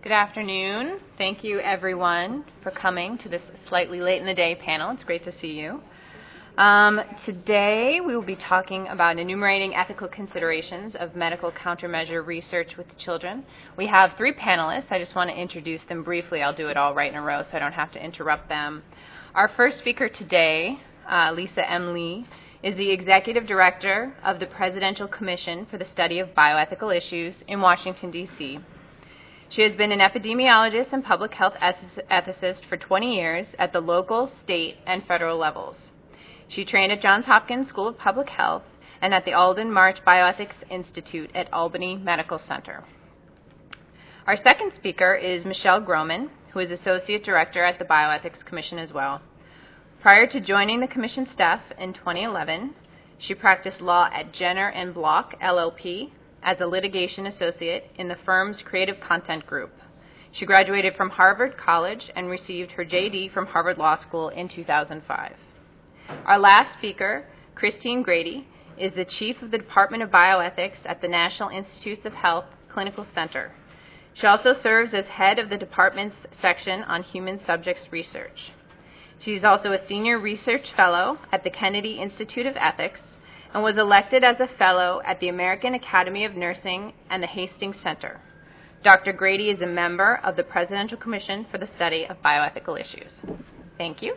Good afternoon. Thank you, everyone, for coming to this slightly late in the day panel. It's great to see you. Today, we will be talking about enumerating ethical considerations of medical countermeasure research with children. We have three panelists. I just want to introduce them briefly. I'll do it all right in a row so I don't have to interrupt them. Our first speaker today, Lisa M. Lee, is the Executive Director of the Presidential Commission for the Study of Bioethical Issues in Washington, D.C. She has been an epidemiologist and public health ethicist for 20 years at the local, state, and federal levels. She trained at Johns Hopkins School of Public Health and at the Alden March Bioethics Institute at Albany Medical Center. Our second speaker is Michelle Groman, who is Associate Director at the Bioethics Commission as well. Prior to joining the Commission staff in 2011, she practiced law at Jenner and Block, LLP, as a litigation associate in the firm's Creative Content Group. She graduated from Harvard College and received her JD from Harvard Law School in 2005. Our last speaker, Christine Grady, is the Chief of the Department of Bioethics at the National Institutes of Health Clinical Center. She also serves as head of the department's section on human subjects research. She is also a senior research fellow at the Kennedy Institute of Ethics and was elected as a fellow at the American Academy of Nursing and the Hastings Center. Dr. Grady is a member of the Presidential Commission for the Study of Bioethical Issues. Thank you.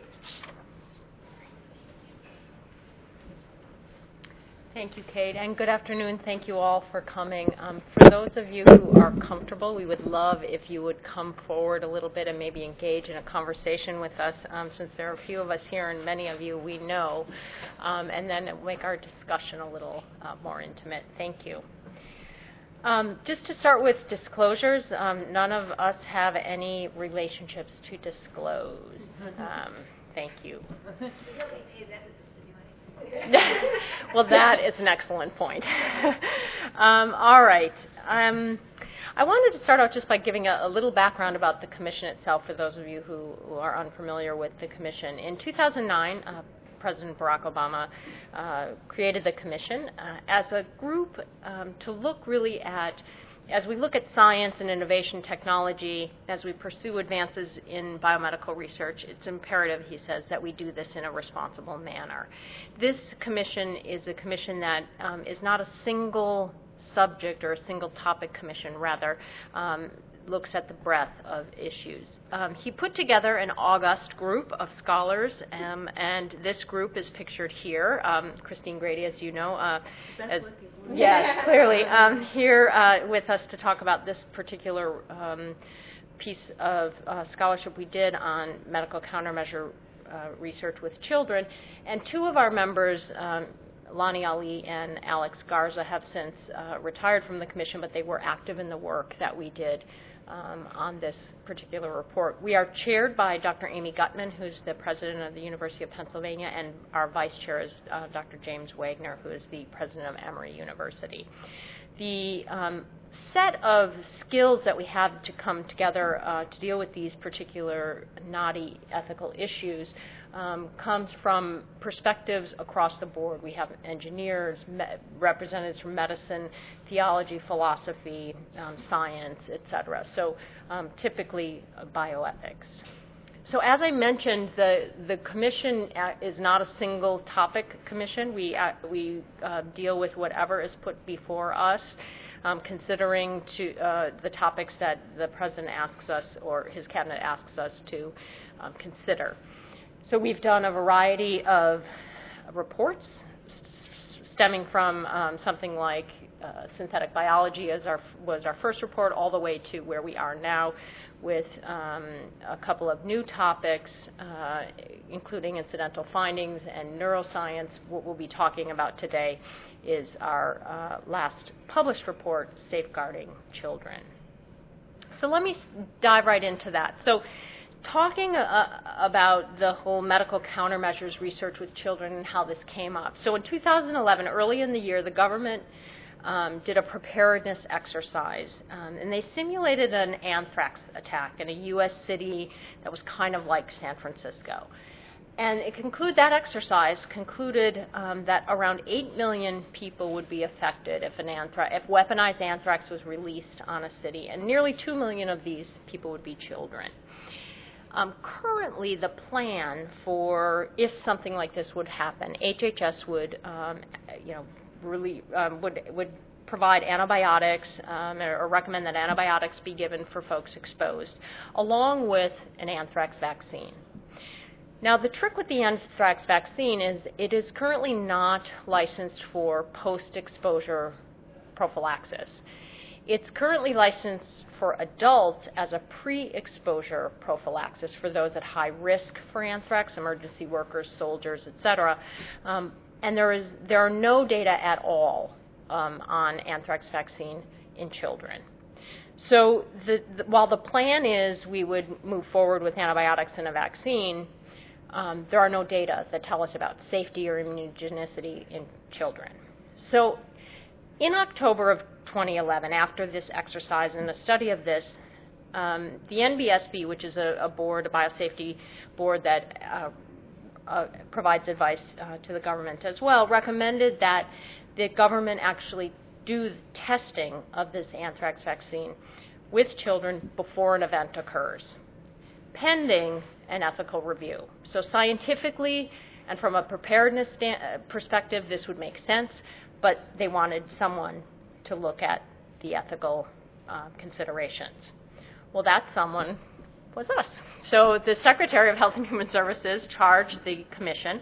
Thank you, Kate, and good afternoon. Thank you all for coming. For those of you who are comfortable, we would love if you would come forward a little bit and maybe engage in a conversation with us, since there are a few of us here and many of you we know, and then make our discussion a little more intimate. Thank you. Just to start with disclosures, none of us have any relationships to disclose. Thank you. Well, that is an excellent point. All right. I wanted to start out just by giving a little background about the Commission itself for those of you who are unfamiliar with the Commission. In 2009, President Barack Obama created the Commission as a group to look really at, as we look at science and innovation technology, as we pursue advances in biomedical research, it's imperative, he says, that we do this in a responsible manner. This commission is a commission that is not a single subject or a single topic commission, rather looks at the breadth of issues. He put together an august group of scholars, and this group is pictured here. Christine Grady, as you know, yes, clearly, here with us to talk about this particular piece of scholarship we did on medical countermeasure research with children. And two of our members, Lonnie Ali and Alex Garza, have since retired from the Commission, but they were active in the work that we did on this particular report. We are chaired by Dr. Amy Gutman, who's the president of the University of Pennsylvania, and our vice chair is Dr. James Wagner, who is the president of Emory University. The set of skills that we have to come together to deal with these particular knotty ethical issues comes from perspectives across the board. We have engineers, representatives from medicine, theology, philosophy, science, etc. So typically bioethics. So as I mentioned, the commission is not a single topic commission. We deal with whatever is put before us, considering the topics that the president asks us or his cabinet asks us to consider. So we've done a variety of reports stemming from something like synthetic biology was our first report, all the way to where we are now with a couple of new topics, including incidental findings and neuroscience. What we'll be talking about today is our last published report, Safeguarding Children. So let me dive right into that. So talking about the whole medical countermeasures research with children and how this came up. So in 2011, early in the year, the government did a preparedness exercise, and they simulated an anthrax attack in a U.S. city that was kind of like San Francisco. And that exercise concluded that around 8 million people would be affected if weaponized anthrax was released on a city, and nearly 2 million of these people would be children. Currently, the plan for if something like this would happen, HHS would, would provide antibiotics or recommend that antibiotics be given for folks exposed, along with an anthrax vaccine. Now, the trick with the anthrax vaccine is it is currently not licensed for post-exposure prophylaxis. It's currently licensed for adults as a pre-exposure prophylaxis for those at high risk for anthrax, emergency workers, soldiers, etc. And there are no data at all on anthrax vaccine in children. So while the plan is we would move forward with antibiotics and a vaccine, there are no data that tell us about safety or immunogenicity in children. So in October of 2011, after this exercise and the study of this, the NBSB, which is a biosafety board that provides advice to the government as well, recommended that the government actually do testing of this anthrax vaccine with children before an event occurs, pending an ethical review. So scientifically and from a preparedness perspective, this would make sense, but they wanted someone to look at the ethical considerations. Well, that someone was us. So the Secretary of Health and Human Services charged the commission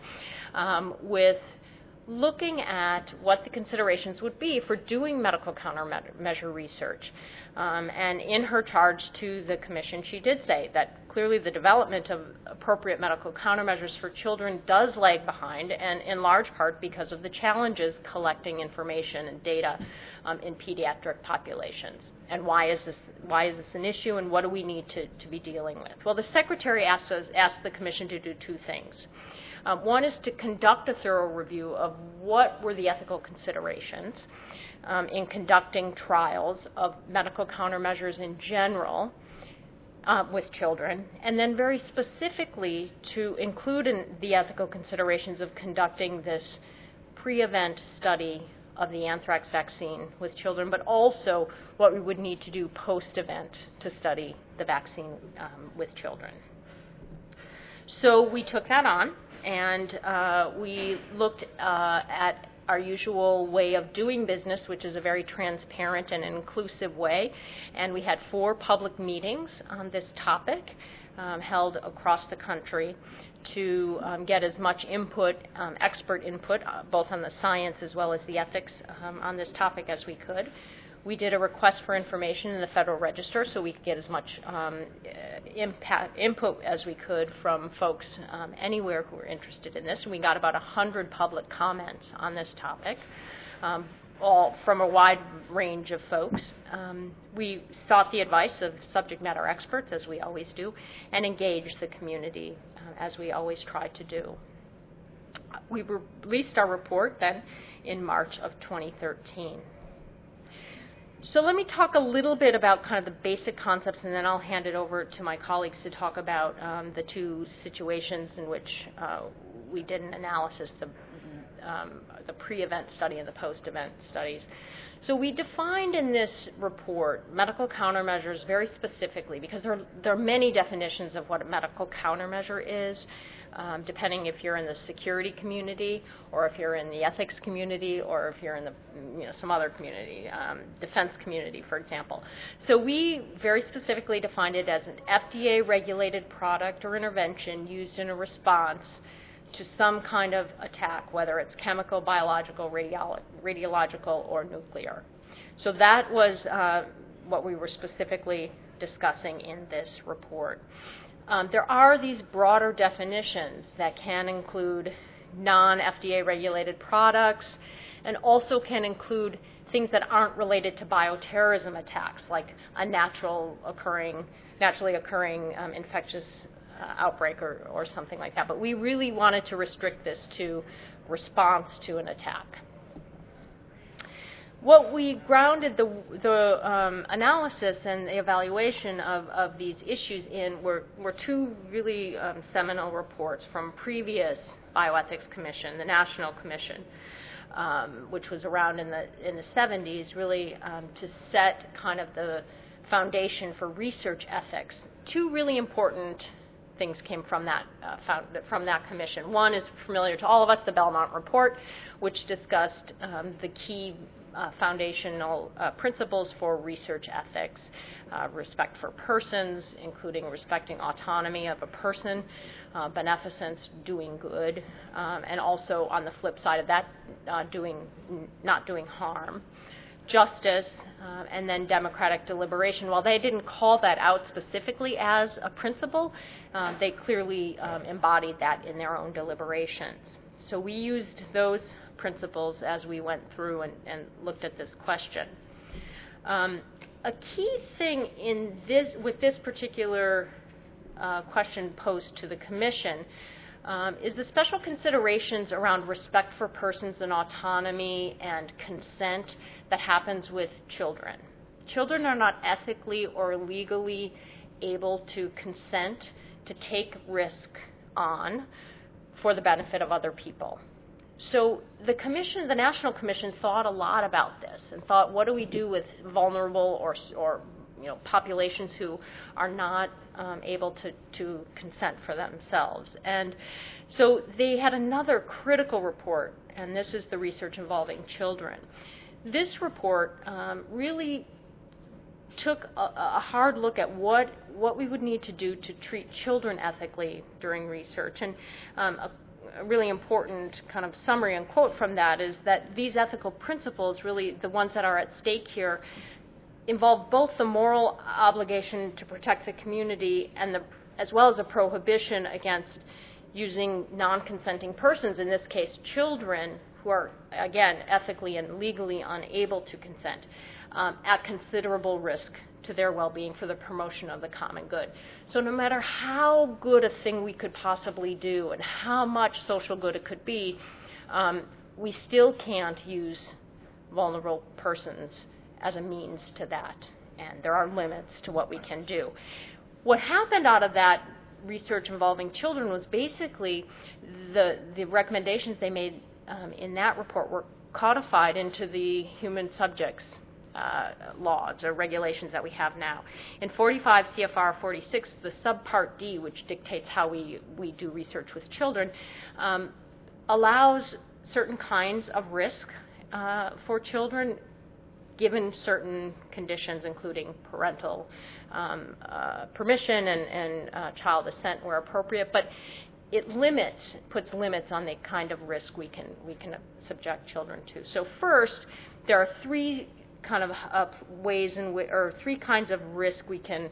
with looking at what the considerations would be for doing medical countermeasure research. And in her charge to the commission, she did say that clearly the development of appropriate medical countermeasures for children does lag behind, and in large part because of the challenges collecting information and data in pediatric populations. And why is this an issue, and what do we need to be dealing with? Well, the Secretary asked the commission to do two things. One is to conduct a thorough review of what were the ethical considerations in conducting trials of medical countermeasures in general with children, and then very specifically to include in the ethical considerations of conducting this pre-event study of the anthrax vaccine with children, but also what we would need to do post-event to study the vaccine with children. So we took that on, and we looked at our usual way of doing business, which is a very transparent and inclusive way. And we had 4 public meetings on this topic held across the country to get as much input, expert input, both on the science as well as the ethics on this topic as we could. We did a request for information in the Federal Register so we could get as much input as we could from folks anywhere who were interested in this. And we got about 100 public comments on this topic, all from a wide range of folks. We sought the advice of subject matter experts, as we always do, and engaged the community, as we always try to do. We released our report then in March of 2013. So let me talk a little bit about kind of the basic concepts, and then I'll hand it over to my colleagues to talk about the 2 situations in which we did an analysis, the pre-event study and the post-event studies. So we defined in this report medical countermeasures very specifically, because there are many definitions of what a medical countermeasure is, depending if you're in the security community, or if you're in the ethics community, or if you're in the some other community, defense community, for example. So we very specifically defined it as an FDA-regulated product or intervention used in a response to some kind of attack, whether it's chemical, biological, radiological, or nuclear. So that was what we were specifically discussing in this report. There are these broader definitions that can include non-FDA regulated products, and also can include things that aren't related to bioterrorism attacks, like a naturally occurring infectious outbreak or something like that. But we really wanted to restrict this to response to an attack. what we grounded the analysis and the evaluation of these issues in were two really seminal reports from previous bioethics commission, the National Commission, which was around in the 70s, really to set kind of the foundation for research ethics. Two really important things came from that commission. One is familiar to all of us, the Belmont Report, which discussed the key foundational principles for research ethics, respect for persons, including respecting autonomy of a person, beneficence, doing good, and also on the flip side of that, not doing harm, justice, and then democratic deliberation. While they didn't call that out specifically as a principle, they clearly embodied that in their own deliberations. So we used those principles as we went through and looked at this question. A key thing in with this particular question posed to the Commission is the special considerations around respect for persons and autonomy and consent that happens with children. Children are not ethically or legally able to consent to take risk on for the benefit of other people. So the Commission, the National Commission, thought a lot about this and thought, what do we do with vulnerable or populations who are not able to consent for themselves? And so they had another critical report, and this is the research involving children. This report really took a hard look at what we would need to do to treat children ethically during research. And a really important kind of summary and quote from that is that these ethical principles, really the ones that are at stake here, involve both the moral obligation to protect the community and as well as a prohibition against using non-consenting persons, in this case children, who are, again, ethically and legally unable to consent, at considerable risk to their well-being for the promotion of the common good. So no matter how good a thing we could possibly do and how much social good it could be, we still can't use vulnerable persons as a means to that, and there are limits to what we can do. What happened out of that research involving children was basically the recommendations they made in that report were codified into the human subjects laws or regulations that we have now. In 45 CFR 46, the subpart D, which dictates how we do research with children, allows certain kinds of risk for children given certain conditions, including parental permission and child assent where appropriate, but it puts limits on the kind of risk we can subject children to. So first, there are three kind of ways or three kinds of risk we can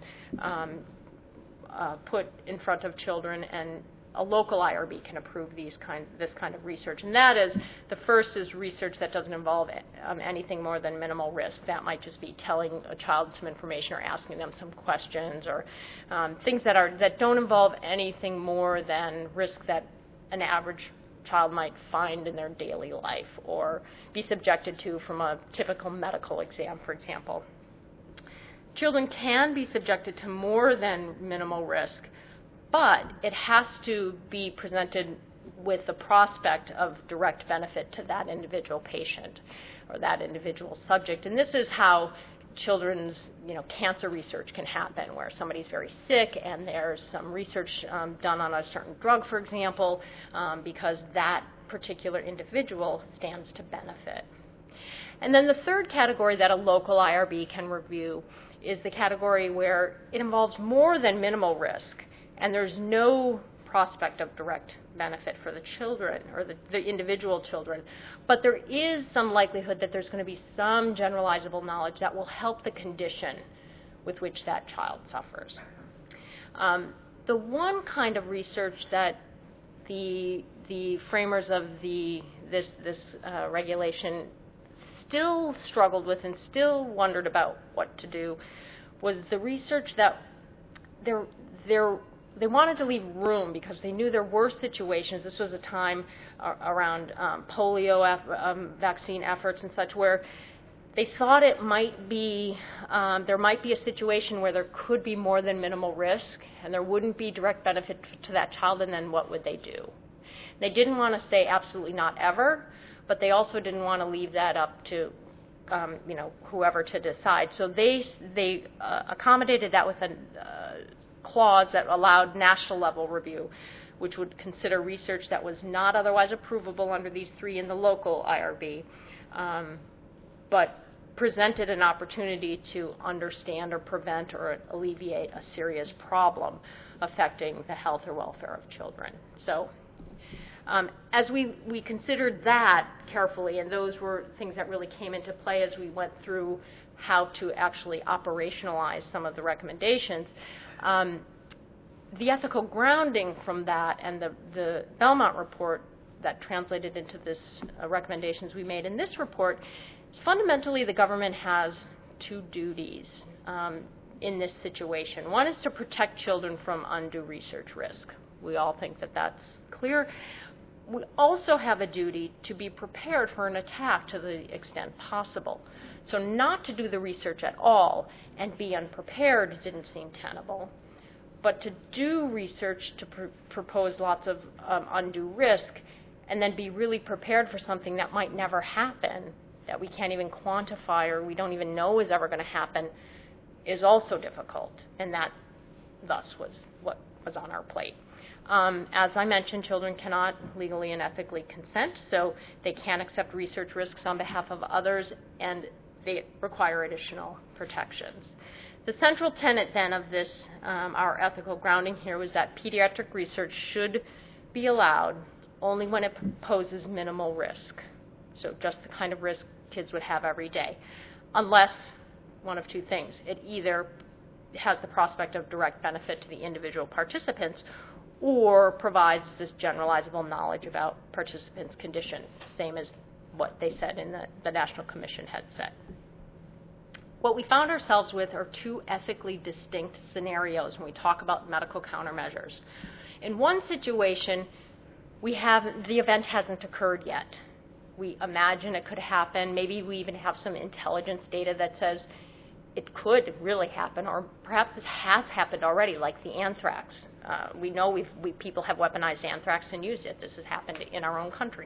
put in front of children, and a local IRB can approve this kind of research. And that is, the first is research that doesn't involve anything more than minimal risk. That might just be telling a child some information or asking them some questions, or things that don't involve anything more than risk that an average child might find in their daily life or be subjected to from a typical medical exam, for example. Children can be subjected to more than minimal risk, but it has to be presented with the prospect of direct benefit to that individual patient or that individual subject. And this is how children's cancer research can happen, where somebody's very sick and there's some research done on a certain drug, for example, because that particular individual stands to benefit. And then the third category that a local IRB can review is the category where it involves more than minimal risk and there's no prospect of direct benefit for the children or the individual children, but there is some likelihood that there's going to be some generalizable knowledge that will help the condition with which that child suffers. The one kind of research that the framers of this regulation still struggled with and still wondered about what to do was the research that they wanted to leave room, because they knew there were situations. This was a time around polio vaccine efforts and such, where They thought it might be, there might be a situation where there could be more than minimal risk and there wouldn't be direct benefit to that child, and then what would they do? They didn't want to say absolutely not ever, but they also didn't want to leave that up to whoever to decide. So they accommodated that with a clause that allowed national level review, which would consider research that was not otherwise approvable under these three in the local IRB, but presented an opportunity to understand or prevent or alleviate a serious problem affecting the health or welfare of children. So as we considered that carefully, and those were things that really came into play as we went through how to actually operationalize some of the recommendations, the ethical grounding from that and the Belmont report that translated into this recommendations we made in this report is fundamentally the government has two duties in this situation. One is to protect children from undue research risk. We all think that that's clear. We also have a duty to be prepared for an attack to the extent possible. So not to do the research at all and be unprepared didn't seem tenable, but to do research to propose lots of undue risk and then be really prepared for something that might never happen, that we can't even quantify or we don't even know is ever going to happen, is also difficult. And that thus was what was on our plate. As I mentioned, children cannot legally and ethically consent, so they can't accept research risks on behalf of others, and they require additional protections. The central tenet then of this, our ethical grounding here, was that pediatric research should be allowed only when it poses minimal risk, so just the kind of risk kids would have every day, unless one of two things. It either has the prospect of direct benefit to the individual participants or provides this generalizable knowledge about participants' condition, same as what they said in the National Commission had said. What we found ourselves with are two ethically distinct scenarios when we talk about medical countermeasures. In one situation, the event hasn't occurred yet. We imagine it could happen. Maybe we even have some intelligence data that says it could really happen, or perhaps it has happened already, like the anthrax. We know people have weaponized anthrax and used it. This has happened in our own country.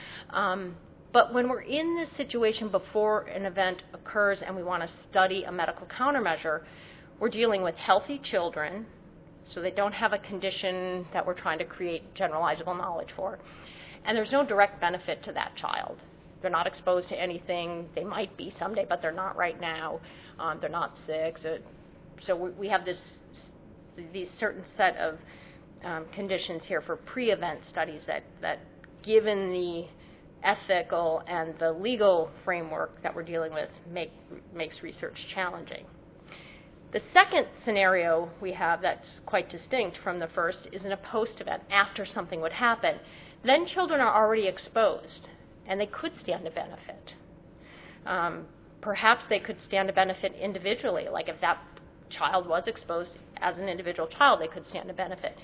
But when we're in this situation before an event occurs and we want to study a medical countermeasure, we're dealing with healthy children, so they don't have a condition that we're trying to create generalizable knowledge for. And there's no direct benefit to that child. They're not exposed to anything. They might be someday, but they're not right now. They're not sick. So we have these certain set of conditions here for pre-event studies that given the ethical and the legal framework that we're dealing with, makes research challenging. The second scenario we have that's quite distinct from the first is in a post-event, after something would happen. Then children are already exposed, and they could stand to benefit. Perhaps they could stand to benefit individually, like if that child was exposed as an individual child, they could stand to benefit.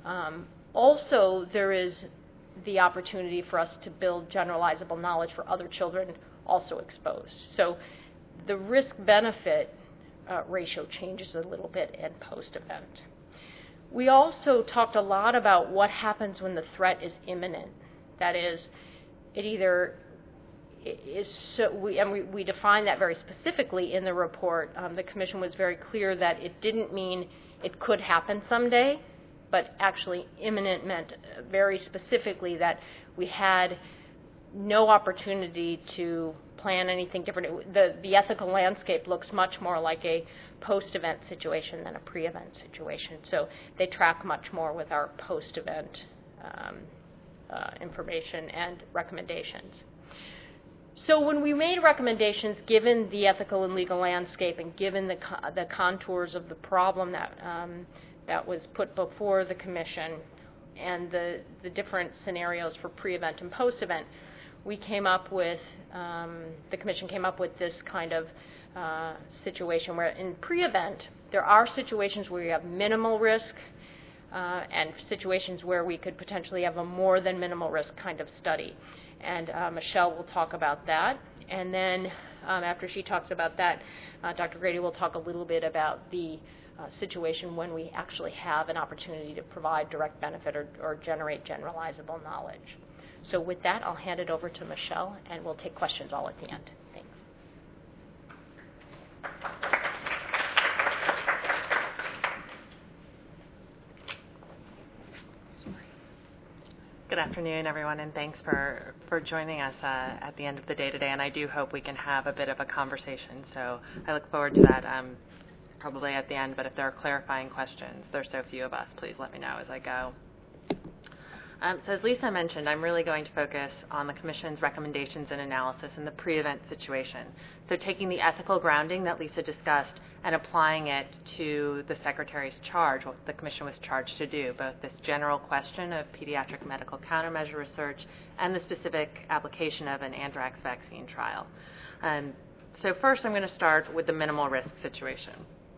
Also, there is the opportunity for us to build generalizable knowledge for other children also exposed. So the risk-benefit ratio changes a little bit in post-event. We also talked a lot about what happens when the threat is imminent. That is, it either is we define that very specifically in the report. The Commission was very clear that it didn't mean it could happen someday, but actually imminent meant very specifically that we had no opportunity to plan anything different. The ethical landscape looks much more like a post-event situation than a pre-event situation. So they track much more with our post-event information and recommendations. So when we made recommendations, given the ethical and legal landscape and given the contours of the problem that was put before the Commission and the different scenarios for pre-event and post-event, we came up with, the Commission came up with this kind of situation where in pre-event, there are situations where you have minimal risk and situations where we could potentially have a more than minimal risk kind of study. And Michelle will talk about that. And then after she talks about that, Dr. Grady will talk a little bit about the situation when we actually have an opportunity to provide direct benefit or generate generalizable knowledge. So with that, I'll hand it over to Michelle, and we'll take questions all at the end. Thanks. Good afternoon, everyone, and thanks for joining us at the end of the day today. And I do hope we can have a bit of a conversation. So I look forward to that probably at the end. But if there are clarifying questions, there's so few of us, please let me know as I go. So as Lisa mentioned, I'm really going to focus on the Commission's recommendations and analysis in the pre-event situation. So taking the ethical grounding that Lisa discussed and applying it to the Secretary's charge, what the Commission was charged to do, both this general question of pediatric medical countermeasure research and the specific application of an anthrax vaccine trial. So first I'm going to start with the minimal risk situation.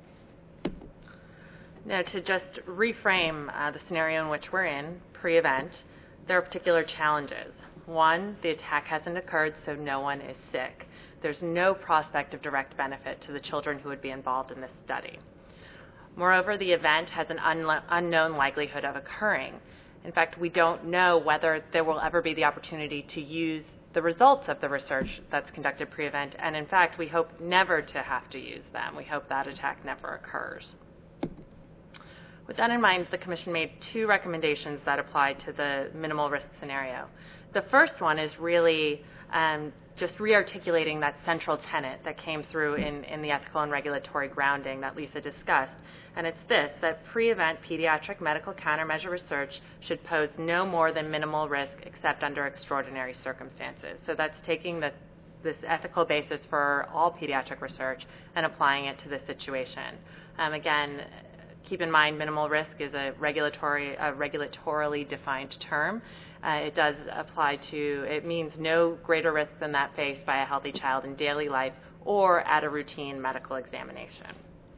Now, to just reframe the scenario in which we're in, pre-event, there are particular challenges. One, the attack hasn't occurred, so no one is sick. There's no prospect of direct benefit to the children who would be involved in this study. Moreover, the event has an unknown likelihood of occurring. In fact, we don't know whether there will ever be the opportunity to use the results of the research that's conducted pre-event, and in fact, we hope never to have to use them. We hope that attack never occurs. With that in mind, the Commission made two recommendations that apply to the minimal risk scenario. The first one is really just re-articulating that central tenet that came through in the ethical and regulatory grounding that Lisa discussed, and it's this, that pre-event pediatric medical countermeasure research should pose no more than minimal risk except under extraordinary circumstances. So that's taking this ethical basis for all pediatric research and applying it to this situation. Again, keep in mind, minimal risk is a regulatorily defined term. It does apply to, it means no greater risk than that faced by a healthy child in daily life or at a routine medical examination.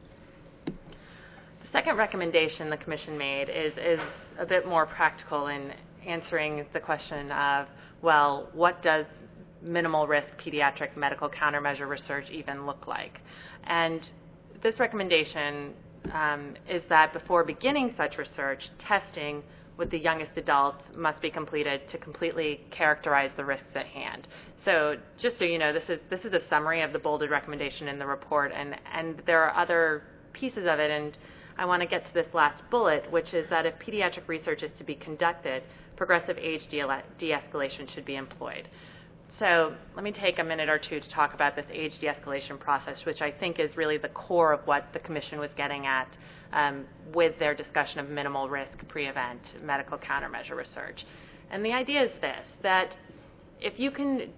The second recommendation the Commission made is a bit more practical in answering the question of, well, what does minimal risk pediatric medical countermeasure research even look like? And this recommendation is that before beginning such research, testing with the youngest adults must be completed to completely characterize the risks at hand. So just so you know, this is a summary of the bolded recommendation in the report, and there are other pieces of it, and I want to get to this last bullet, which is that if pediatric research is to be conducted, progressive age de-escalation should be employed. So let me take a minute or two to talk about this age de-escalation process, which I think is really the core of what the Commission was getting at with their discussion of minimal risk pre-event medical countermeasure research. And the idea is this, that if you can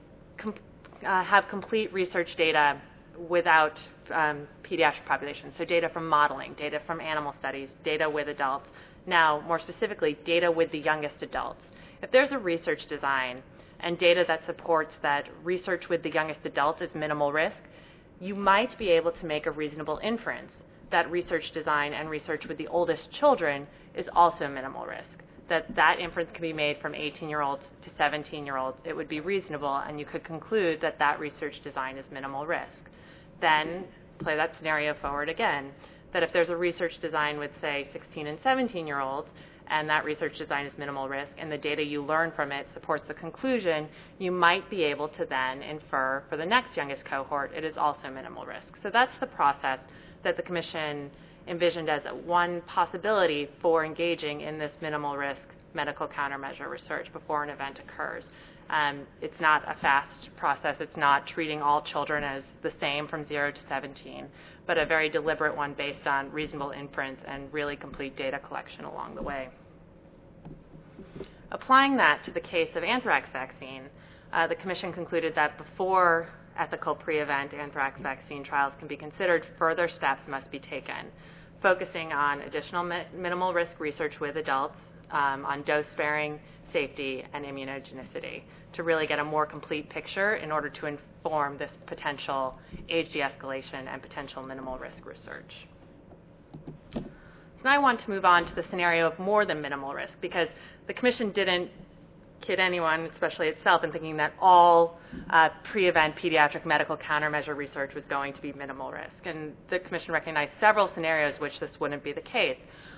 have complete research data without pediatric populations, so data from modeling, data from animal studies, data with adults, now more specifically data with the youngest adults. If there's a research design and data that supports that research with the youngest adults is minimal risk, you might be able to make a reasonable inference that research design and research with the oldest children is also minimal risk, that inference can be made from 18-year-olds to 17-year-olds. It would be reasonable, and you could conclude that that research design is minimal risk. Then play that scenario forward again, that if there's a research design with, say, 16 and 17-year-olds, and that research design is minimal risk, and the data you learn from it supports the conclusion, you might be able to then infer for the next youngest cohort it is also minimal risk. So that's the process that the Commission envisioned as one possibility for engaging in this minimal risk medical countermeasure research before an event occurs. It's not a fast process. It's not treating all children as the same from 0 to 17, but a very deliberate one based on reasonable inference and really complete data collection along the way. Applying that to the case of anthrax vaccine, the Commission concluded that before ethical pre-event anthrax vaccine trials can be considered, further steps must be taken, focusing on additional minimal risk research with adults, on dose-sparing, safety, and immunogenicity to really get a more complete picture in order to inform this potential age de-escalation and potential minimal risk research. So now I want to move on to the scenario of more than minimal risk, because the Commission didn't kid anyone, especially itself, in thinking that all pre-event pediatric medical countermeasure research was going to be minimal risk. And the Commission recognized several scenarios which this wouldn't be the case.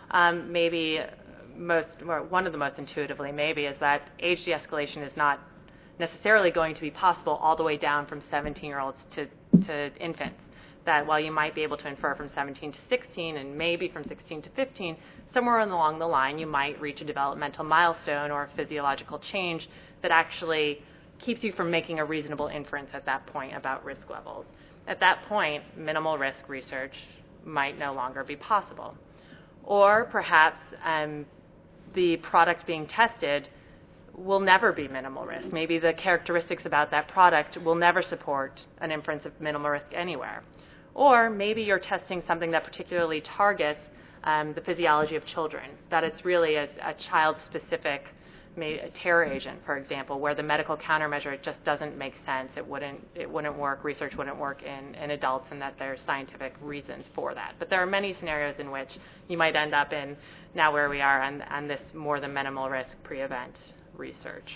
One of the most intuitively maybe is that age de-escalation is not necessarily going to be possible all the way down from 17-year-olds to infants. That while you might be able to infer from 17 to 16 and maybe from 16 to 15, somewhere along the line you might reach a developmental milestone or a physiological change that actually keeps you from making a reasonable inference at that point about risk levels. At that point, minimal risk research might no longer be possible. Or perhaps the product being tested will never be minimal risk. Maybe the characteristics about that product will never support an inference of minimal risk anywhere. Or maybe you're testing something that particularly targets the physiology of children, that it's really a child-specific terror agent, for example, where the medical countermeasure just doesn't make sense. It wouldn't work. Research wouldn't work in adults, and that there's scientific reasons for that. But there are many scenarios in which you might end up in now where we are on this more than minimal risk pre-event research.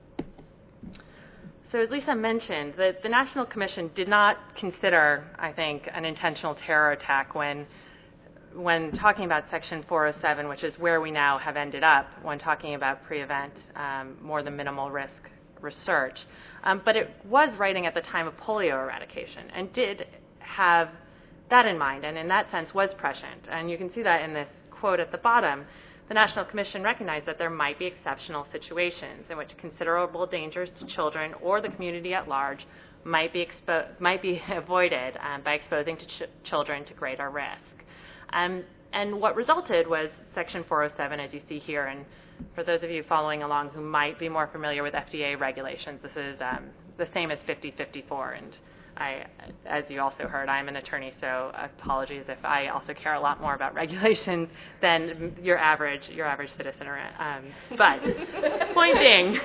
So as Lisa mentioned, the National Commission did not consider, I think, an intentional terror attack when talking about Section 407, which is where we now have ended up when talking about pre-event more than minimal risk research. But it was writing at the time of polio eradication and did have that in mind, and in that sense was prescient. And you can see that in this quote at the bottom. The National Commission recognized that there might be exceptional situations in which considerable dangers to children or the community at large might be avoided by exposing children to greater risk. And what resulted was Section 407, as you see here. And for those of you following along who might be more familiar with FDA regulations, this is the same as 5054. And as you also heard, I'm an attorney, so apologies if I also care a lot more about regulations than your average citizen. But point being,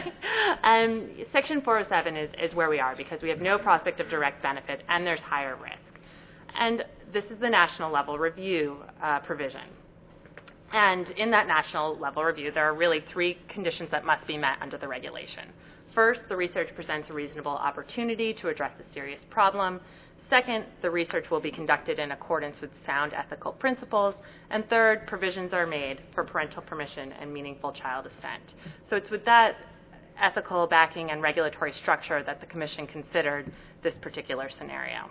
Section 407 is where we are because we have no prospect of direct benefit and there's higher risk. And this is the national level review provision. And in that national level review, there are really three conditions that must be met under the regulation. First, the research presents a reasonable opportunity to address a serious problem. Second, the research will be conducted in accordance with sound ethical principles. And third, provisions are made for parental permission and meaningful child assent. So it's with that ethical backing and regulatory structure that the Commission considered this particular scenario.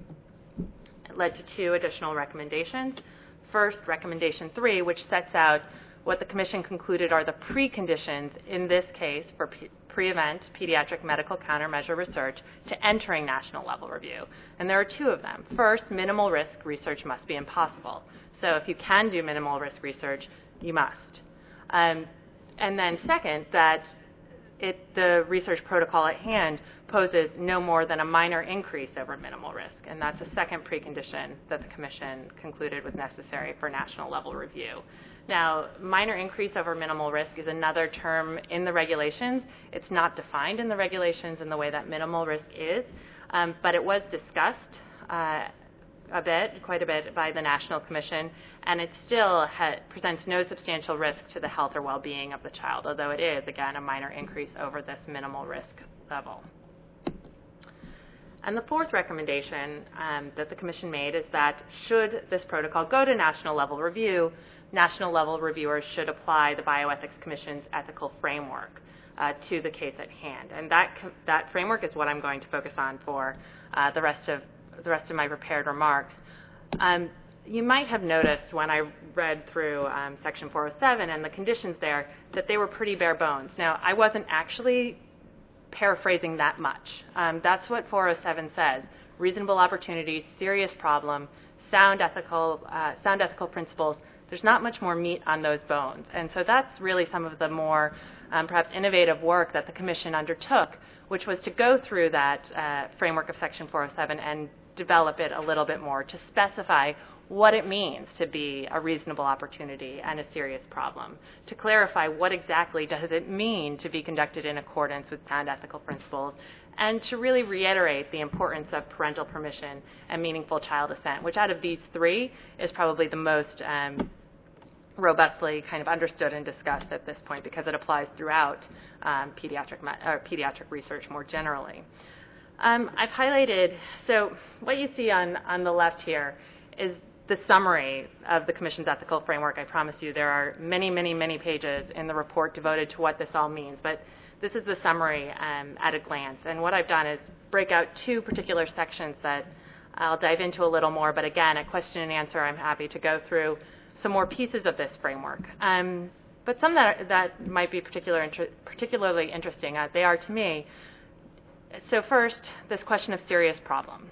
It led to two additional recommendations. First, Recommendation 3, which sets out what the Commission concluded are the preconditions in this case for pre-event pediatric medical countermeasure research to entering national level review. And there are two of them. First, minimal risk research must be impossible. So if you can do minimal risk research, you must. And then second, that the research protocol at hand poses no more than a minor increase over minimal risk. And that's a second precondition that the Commission concluded was necessary for national level review. Now, minor increase over minimal risk is another term in the regulations. It's not defined in the regulations in the way that minimal risk is, but it was discussed quite a bit by the National Commission, and it still presents no substantial risk to the health or well-being of the child, although it is, again, a minor increase over this minimal risk level. And the fourth recommendation that the Commission made is that should this protocol go to national level review, national level reviewers should apply the Bioethics Commission's ethical framework to the case at hand. And that framework is what I'm going to focus on for the rest of my prepared remarks. You might have noticed when I read through Section 407 and the conditions there that they were pretty bare bones. Now, I wasn't actually paraphrasing that much. That's what 407 says. Reasonable opportunities, serious problem, sound ethical principles. There's not much more meat on those bones. And so that's really some of the more perhaps innovative work that the Commission undertook, which was to go through that framework of Section 407 and develop it a little bit more to specify what it means to be a reasonable opportunity and a serious problem, to clarify what exactly does it mean to be conducted in accordance with sound ethical principles, and to really reiterate the importance of parental permission and meaningful child assent, which out of these three is probably the most robustly kind of understood and discussed at this point because it applies throughout pediatric research more generally. I've highlighted, so what you see on the left here is the summary of the Commission's ethical framework. I promise you there are many, many, many pages in the report devoted to what this all means, but this is the summary at a glance. And what I've done is break out two particular sections that I'll dive into a little more, but again, at question and answer, I'm happy to go through some more pieces of this framework. But some that might be particularly interesting, they are to me. So first, this question of serious problem.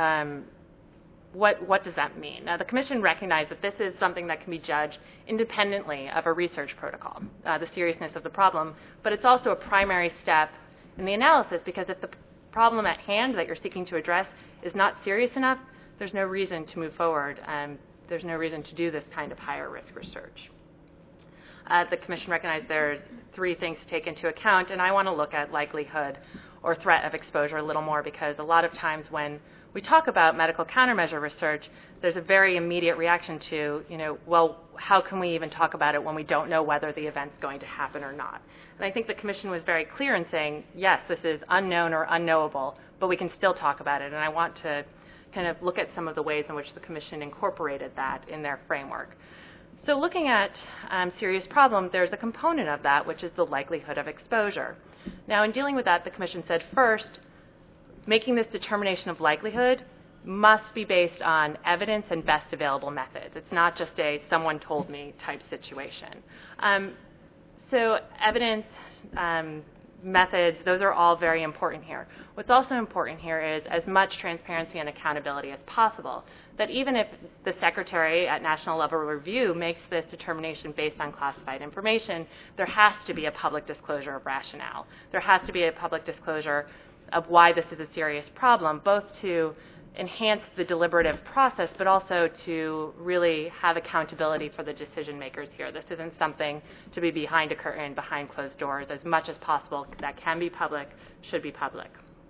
What does that mean? Now, the Commission recognized that this is something that can be judged independently of a research protocol, the seriousness of the problem, but it's also a primary step in the analysis because if the problem at hand that you're seeking to address is not serious enough, there's no reason to move forward. There's no reason to do this kind of higher risk research. The Commission recognized there's three things to take into account, and I want to look at likelihood or threat of exposure a little more because a lot of times when we talk about medical countermeasure research, there's a very immediate reaction to, well, how can we even talk about it when we don't know whether the event's going to happen or not? And I think the Commission was very clear in saying, yes, this is unknown or unknowable, but we can still talk about it. And I want to kind of look at some of the ways in which the Commission incorporated that in their framework. So looking at serious problem, there's a component of that, which is the likelihood of exposure. Now, in dealing with that, the Commission said, first, making this determination of likelihood must be based on evidence and best available methods. It's not just a someone told me type situation. So evidence, methods, those are all very important here. What's also important here is as much transparency and accountability as possible, that even if the Secretary at national level review makes this determination based on classified information, there has to be a public disclosure of rationale. There has to be a public disclosure of why this is a serious problem, both to enhance the deliberative process, but also to really have accountability for the decision makers here. This isn't something to be behind a curtain, behind closed doors. As much as possible that can be public, should be public.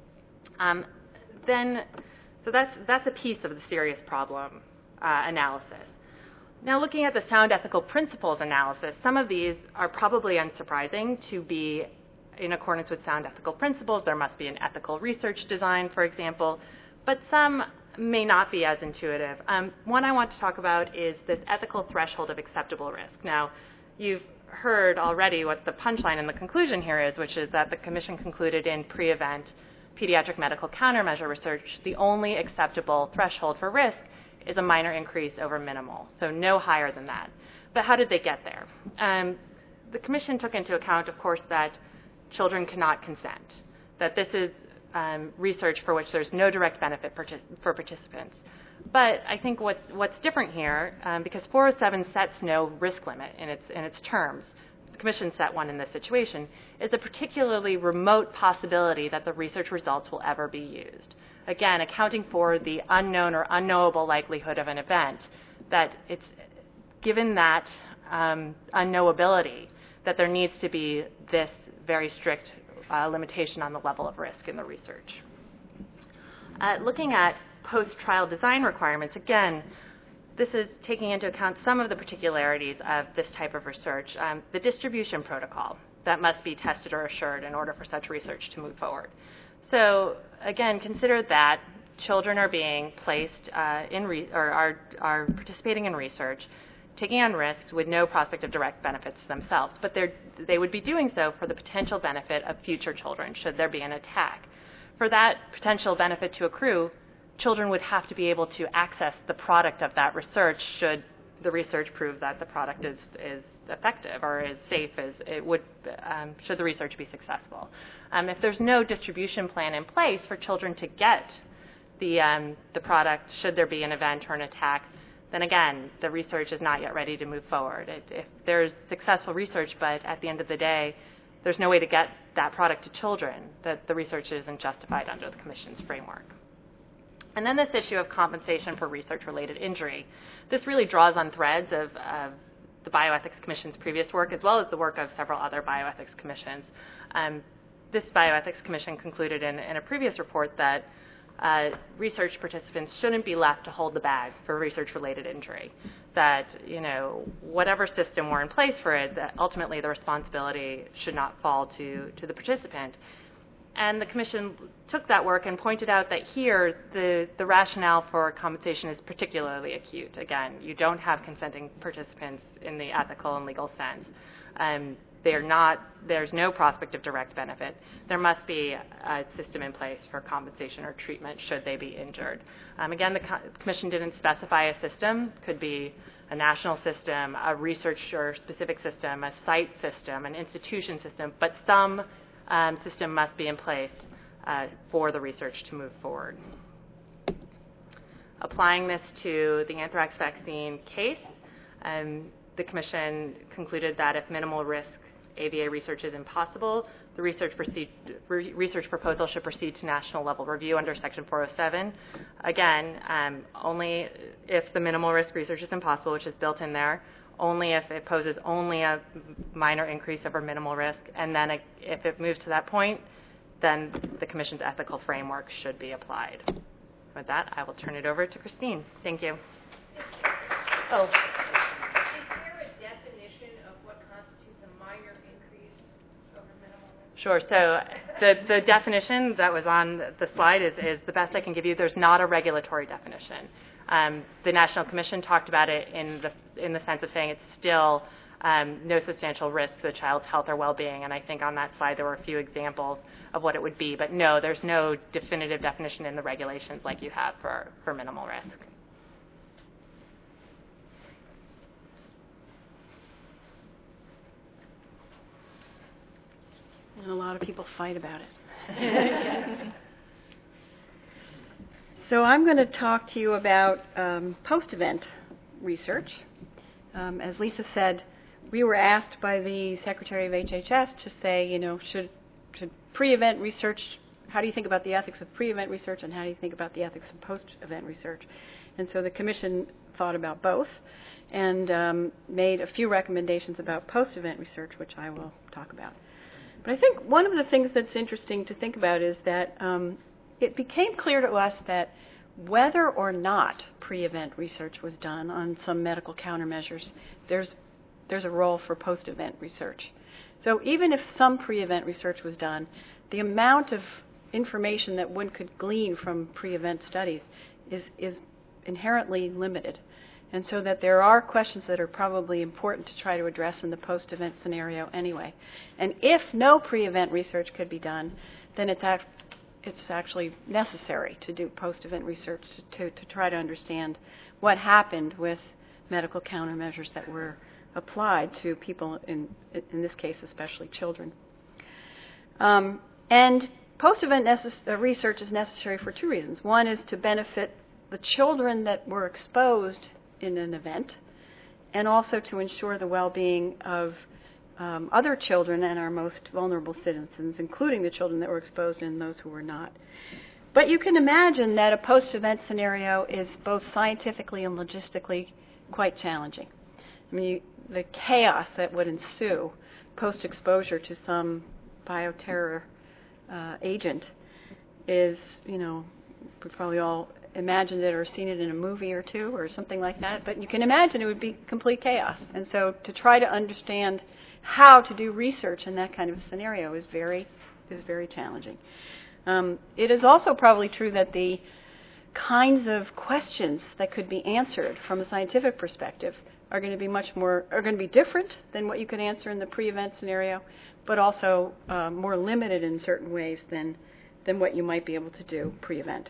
So that's a piece of the serious problem analysis. Now, looking at the sound ethical principles analysis, some of these are probably unsurprising to be in accordance with sound ethical principles. There must be an ethical research design, for example, but some may not be as intuitive. One I want to talk about is this ethical threshold of acceptable risk. Now, you've heard already what the punchline and the conclusion here is, which is that the Commission concluded in pre-event pediatric medical countermeasure research, the only acceptable threshold for risk is a minor increase over minimal, so no higher than that. But how did they get there? The Commission took into account, of course, that children cannot consent, that this is research for which there's no direct benefit for participants. But I think what's different here, because 407 sets no risk limit in its terms, the Commission set one in this situation, is a particularly remote possibility that the research results will ever be used. Again, accounting for the unknown or unknowable likelihood of an event, that it's given that unknowability, that there needs to be this very strict limitation on the level of risk in the research. Looking at post-trial design requirements, again, this is taking into account some of the particularities of this type of research. The distribution protocol that must be tested or assured in order for such research to move forward. So again, consider that children are being placed are participating in research, taking on risks with no prospect of direct benefits to themselves, but they would be doing so for the potential benefit of future children should there be an attack. For that potential benefit to accrue, children would have to be able to access the product of that research should the research prove that the product is effective or as safe as it would should the research be successful. If there's no distribution plan in place for children to get the product should there be an event or an attack, then again, the research is not yet ready to move forward. If there's successful research, but at the end of the day, there's no way to get that product to children, that the research isn't justified under the Commission's framework. And then this issue of compensation for research-related injury. This really draws on threads of the Bioethics Commission's previous work, as well as the work of several other bioethics commissions. This Bioethics Commission concluded in a previous report that research participants shouldn't be left to hold the bag for research-related injury. That, whatever system were in place for it, that ultimately the responsibility should not fall to the participant. And the Commission took that work and pointed out that here the rationale for compensation is particularly acute. Again, you don't have consenting participants in the ethical and legal sense. There's no prospect of direct benefit. There must be a system in place for compensation or treatment should they be injured. Again, the Commission didn't specify a system. Could be a national system, a researcher-specific system, a site system, an institution system, but some system must be in place for the research to move forward. Applying this to the anthrax vaccine case, the Commission concluded that if minimal risk AVA research is impossible, the research proposal should proceed to national level review under Section 407. Again, only if the minimal risk research is impossible, which is built in there, only if it poses only a minor increase over minimal risk, and then if it moves to that point, then the Commission's ethical framework should be applied. With that, I will turn it over to Christine. Thank you. Oh. Is there a definition of what constitutes a minor increase over minimal risk? Sure. So the definition that was on the slide is the best I can give you. There's not a regulatory definition. The National Commission talked about it in the sense of saying it's still no substantial risk to the child's health or well-being, and I think on that slide there were a few examples of what it would be, but no, there's no definitive definition in the regulations like you have for minimal risk. And a lot of people fight about it. So I'm going to talk to you about post-event research. As Lisa said, we were asked by the Secretary of HHS to say, should pre-event research, how do you think about the ethics of pre-event research and how do you think about the ethics of post-event research? And so the Commission thought about both and made a few recommendations about post-event research, which I will talk about. But I think one of the things that's interesting to think about is that it became clear to us that whether or not pre-event research was done on some medical countermeasures, there's a role for post-event research. So even if some pre-event research was done, the amount of information that one could glean from pre-event studies is inherently limited. And so that there are questions that are probably important to try to address in the post-event scenario anyway. And if no pre-event research could be done, then it's actually necessary to do post-event research to try to understand what happened with medical countermeasures that were applied to people, in this case especially children. And post-event research is necessary for two reasons. One is to benefit the children that were exposed in an event, and also to ensure the well-being of other children and our most vulnerable citizens, including the children that were exposed and those who were not. But you can imagine that a post-event scenario is both scientifically and logistically quite challenging. I mean, the chaos that would ensue post-exposure to some bioterror agent is, we've probably all imagined it or seen it in a movie or two or something like that, but you can imagine it would be complete chaos. And so to try to understand how to do research in that kind of scenario is very challenging. It is also probably true that the kinds of questions that could be answered from a scientific perspective are going to be different than what you could answer in the pre-event scenario, but also more limited in certain ways than what you might be able to do pre-event.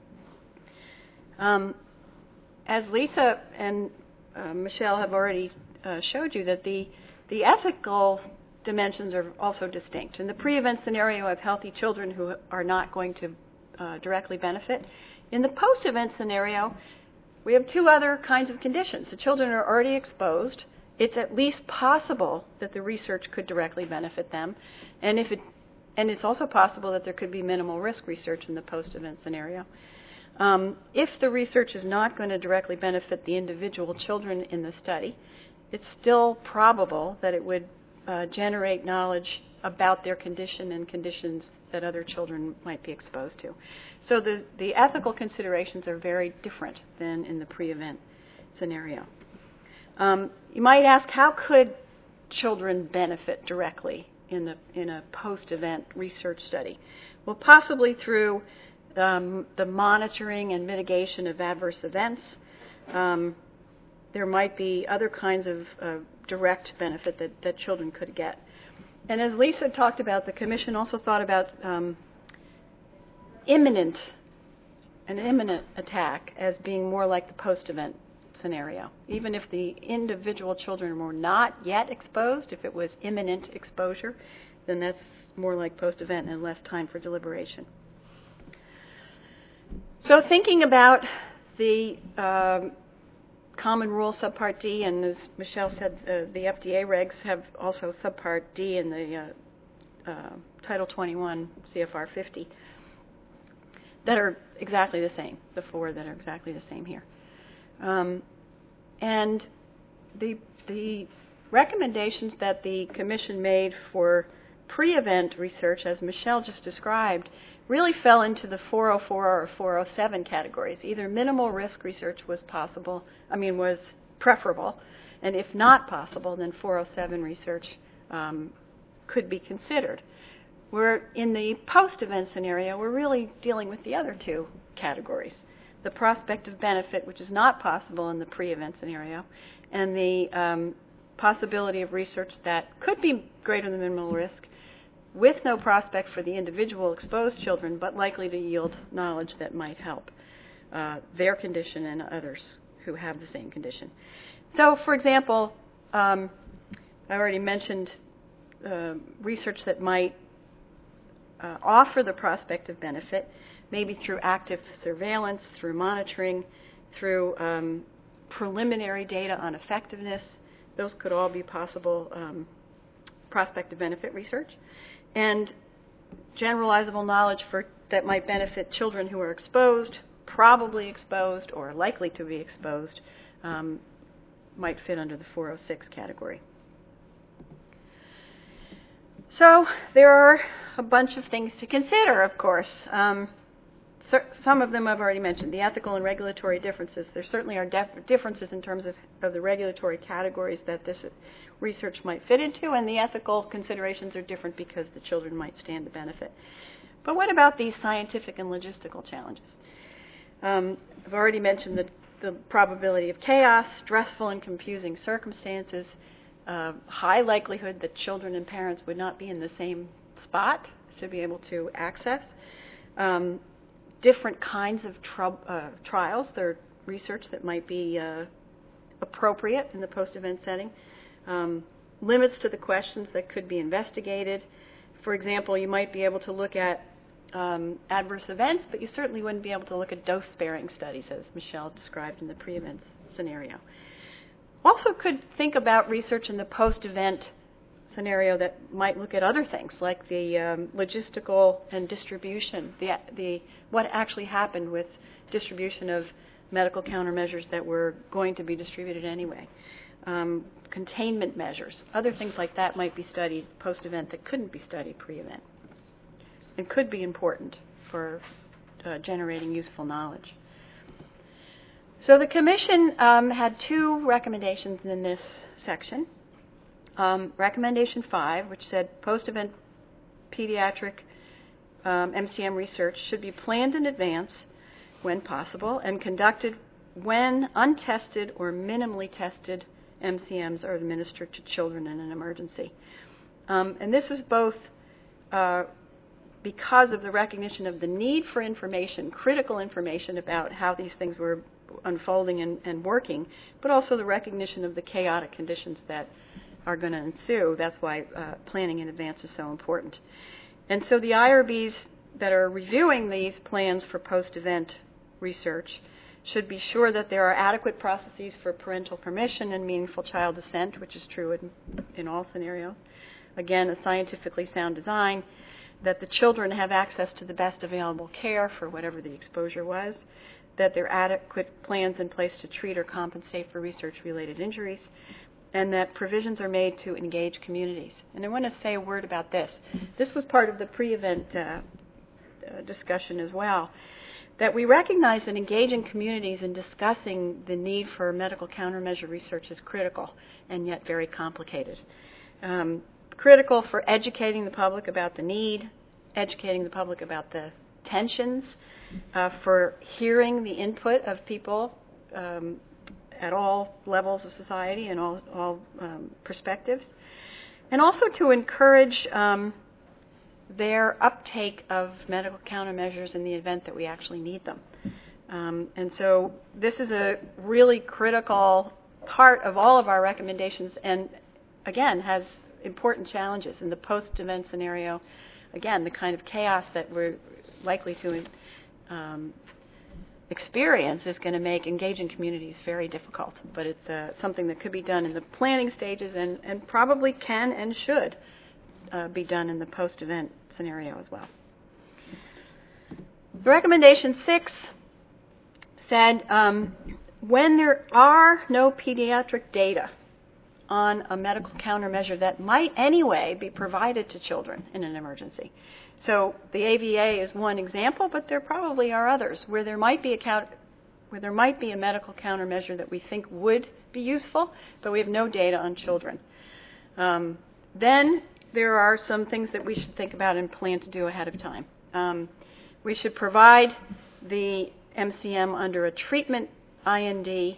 As Lisa and Michelle have already showed you, that the ethical dimensions are also distinct. In the pre-event scenario of healthy children who are not going to directly benefit, in the post-event scenario, we have two other kinds of conditions. The children are already exposed. It's at least possible that the research could directly benefit them, and it's also possible that there could be minimal risk research in the post-event scenario. If the research is not going to directly benefit the individual children in the study, it's still probable that it would generate knowledge about their condition and conditions that other children might be exposed to. So the ethical considerations are very different than in the pre-event scenario. You might ask, how could children benefit directly in a post-event research study? Well, possibly through the monitoring and mitigation of adverse events. There might be other kinds of direct benefit that children could get. And as Lisa talked about, the Commission also thought about an imminent attack as being more like the post-event scenario. Even if the individual children were not yet exposed, if it was imminent exposure, then that's more like post-event and less time for deliberation. So thinking about the Common Rule Subpart D, and as Michelle said, the FDA regs have also Subpart D in the Title 21 CFR 50 that are exactly the same, the four that are exactly the same here. And the recommendations that the Commission made for pre-event research, as Michelle just described, really fell into the 404 or 407 categories. Either minimal risk research was preferable, and if not possible, then 407 research could be considered. Where in the post-event scenario, we're really dealing with the other two categories. The prospect of benefit, which is not possible in the pre-event scenario, and the possibility of research that could be greater than minimal risk with no prospect for the individual exposed children, but likely to yield knowledge that might help their condition and others who have the same condition. So, for example, I already mentioned research that might offer the prospect of benefit, maybe through active surveillance, through monitoring, through preliminary data on effectiveness. Those could all be possible prospect of benefit research. And generalizable knowledge that might benefit children who are exposed, probably exposed, or likely to be exposed, might fit under the 406 category. So there are a bunch of things to consider, of course. Some of them I've already mentioned, the ethical and regulatory differences. There certainly are differences in terms of the regulatory categories that this research might fit into, and the ethical considerations are different because the children might stand to benefit. But what about these scientific and logistical challenges? I've already mentioned the probability of chaos, stressful and confusing circumstances, high likelihood that children and parents would not be in the same spot to be able to access. Different kinds of trials, there research that might be appropriate in the post-event setting. Limits to the questions that could be investigated. For example, you might be able to look at adverse events, but you certainly wouldn't be able to look at dose-sparing studies, as Michelle described in the pre-event scenario. Also could think about research in the post-event scenario that might look at other things, like the logistical and distribution, what actually happened with distribution of medical countermeasures that were going to be distributed anyway. Containment measures, other things like that might be studied post-event that couldn't be studied pre-event. It could be important for generating useful knowledge. So the Commission had two recommendations in this section. Recommendation 5, which said post-event pediatric MCM research should be planned in advance when possible and conducted when untested or minimally tested MCMs are administered to children in an emergency. And this is both because of the recognition of the need for information, critical information about how these things were unfolding and working, but also the recognition of the chaotic conditions that are going to ensue. That's why planning in advance is so important. And so the IRBs that are reviewing these plans for post-event research should be sure that there are adequate processes for parental permission and meaningful child assent, which is true in all scenarios. Again, a scientifically sound design, that the children have access to the best available care for whatever the exposure was, that there are adequate plans in place to treat or compensate for research-related injuries, and that provisions are made to engage communities. And I want to say a word about this. This was part of the pre-event discussion as well, that we recognize that engaging communities in discussing the need for medical countermeasure research is critical and yet very complicated. Critical for educating the public about the need, educating the public about the tensions, for hearing the input of people at all levels of society and all perspectives, and also to encourage their uptake of medical countermeasures in the event that we actually need them. And so this is a really critical part of all of our recommendations, and again has important challenges in the post-event scenario. Again, the kind of chaos that we're likely to experience is going to make engaging communities very difficult, but it's something that could be done in the planning stages and probably can and should be done in the post-event scenario as well. The recommendation 6 said when there are no pediatric data on a medical countermeasure that might anyway be provided to children in an emergency. So the AVA is one example, but there probably are others where there might be a medical countermeasure that we think would be useful, but we have no data on children. Then there are some things that we should think about and plan to do ahead of time. We should provide the MCM under a treatment IND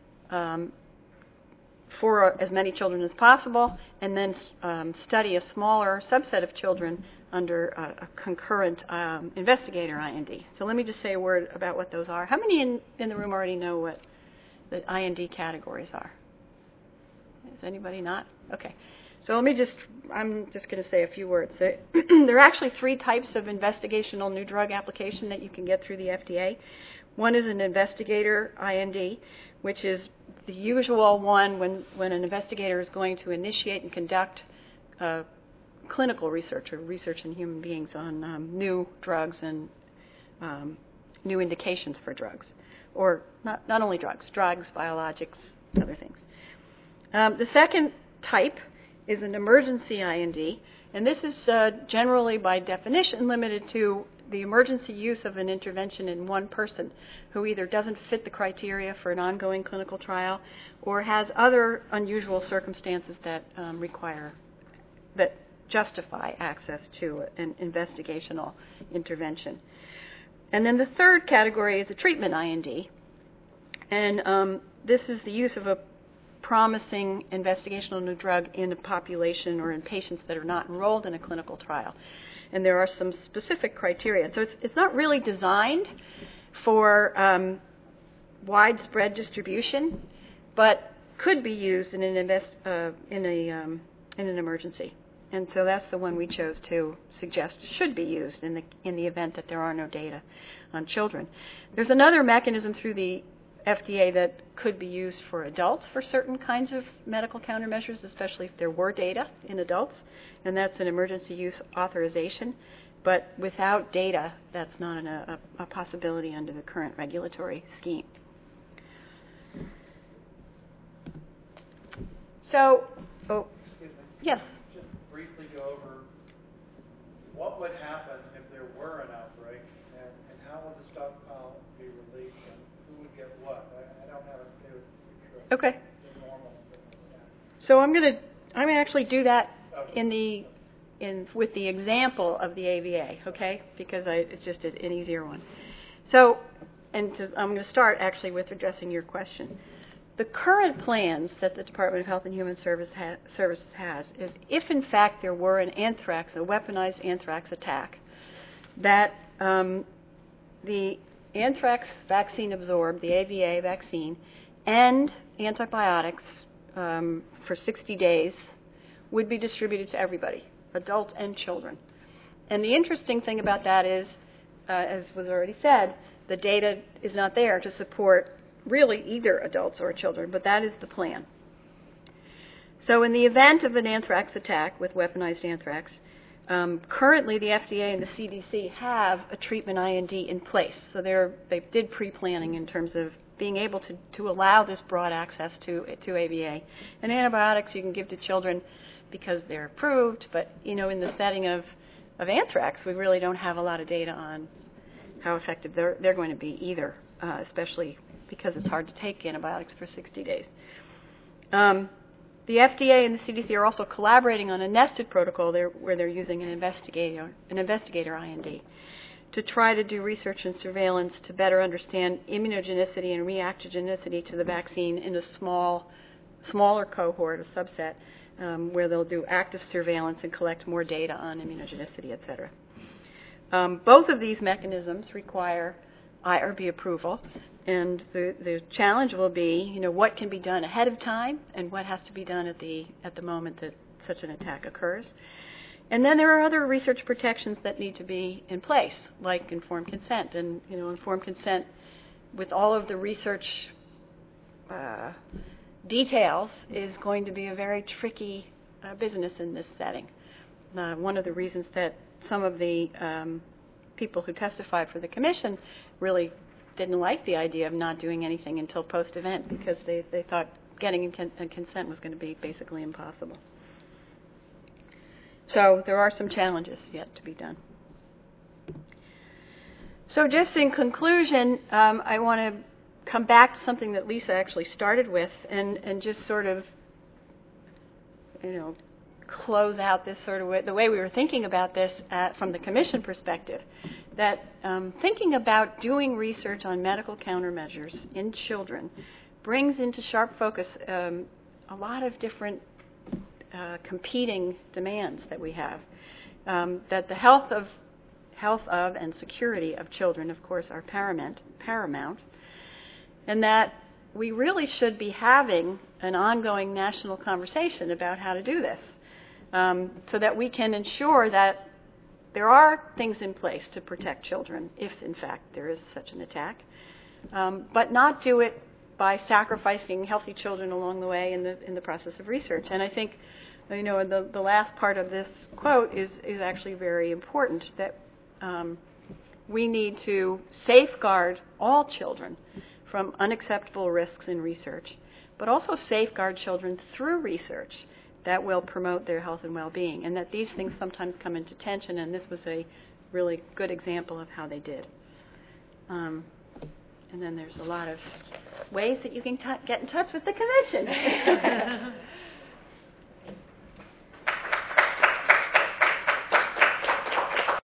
for as many children as possible, and then study a smaller subset of children under a concurrent investigator IND. So let me just say a word about what those are. How many in the room already know what the IND categories are? Is anybody not? Okay. So I'm just going to say a few words. There are actually 3 types of investigational new drug application that you can get through the FDA. One is an investigator IND, which is the usual one when an investigator is going to initiate and conduct clinical research or research in human beings on new drugs and new indications for drugs, or not only drugs, biologics, other things. The second type is an emergency IND, and this is generally by definition limited to the emergency use of an intervention in one person who either doesn't fit the criteria for an ongoing clinical trial or has other unusual circumstances that that justify access to an investigational intervention. And then the third category is a treatment IND, and this is the use of a promising investigational new drug in a population or in patients that are not enrolled in a clinical trial. And there are some specific criteria. So it's not really designed for widespread distribution, but could be used in an emergency. And so that's the one we chose to suggest should be used in the event that there are no data on children. There's another mechanism through the FDA that could be used for adults for certain kinds of medical countermeasures, especially if there were data in adults, and that's an emergency use authorization. But without data, that's not a possibility under the current regulatory scheme. So, yes? Just briefly go over what would happen if there were an outbreak, and how would the stockpile be released, and who would get what? I don't have a clear picture of the normal. So I'm going to actually do that with the example of the AVA, okay? Because it's just an easier one. So, I'm going to start actually with addressing your question. The current plans that the Department of Health and Human Services has is if in fact there were a weaponized anthrax attack, that the anthrax vaccine absorbed, the AVA vaccine, and antibiotics for 60 days would be distributed to everybody, adults and children. And the interesting thing about that is, as was already said, the data is not there to support really either adults or children, but that is the plan. So in the event of an anthrax attack with weaponized anthrax, currently the FDA and the CDC have a treatment IND in place. So they did pre-planning in terms of being able to allow this broad access to AVA. And antibiotics you can give to children because they're approved, but in the setting of anthrax, we really don't have a lot of data on how effective they're going to be either, especially because it's hard to take antibiotics for 60 days. The FDA and the CDC are also collaborating on a nested protocol where they're using an investigator IND to try to do research and surveillance to better understand immunogenicity and reactogenicity to the vaccine in a smaller cohort, a subset, where they'll do active surveillance and collect more data on immunogenicity, et cetera. Both of these mechanisms require IRB approval, and the challenge will be, what can be done ahead of time and what has to be done at the moment that such an attack occurs. And then there are other research protections that need to be in place, like informed consent. And informed consent, with all of the research details, is going to be a very tricky business in this setting. One of the reasons that some of the people who testified for the commission really didn't like the idea of not doing anything until post-event, because they thought getting consent was going to be basically impossible. So there are some challenges yet to be done. So just in conclusion, I want to come back to something that Lisa actually started with, and just sort of, close out this sort of way, the way we were thinking about this from the commission perspective. That thinking about doing research on medical countermeasures in children brings into sharp focus a lot of different competing demands that we have. That the health of and security of children, of course, are paramount, and that we really should be having an ongoing national conversation about how to do this, so that we can ensure that there are things in place to protect children if, in fact, there is such an attack, but not do it by sacrificing healthy children along the way in the process of research. And I think, the last part of this quote is actually very important, that we need to safeguard all children from unacceptable risks in research, but also safeguard children through research that will promote their health and well-being, and that these things sometimes come into tension, and this was a really good example of how they did. And then there's a lot of ways that you can get in touch with the commission.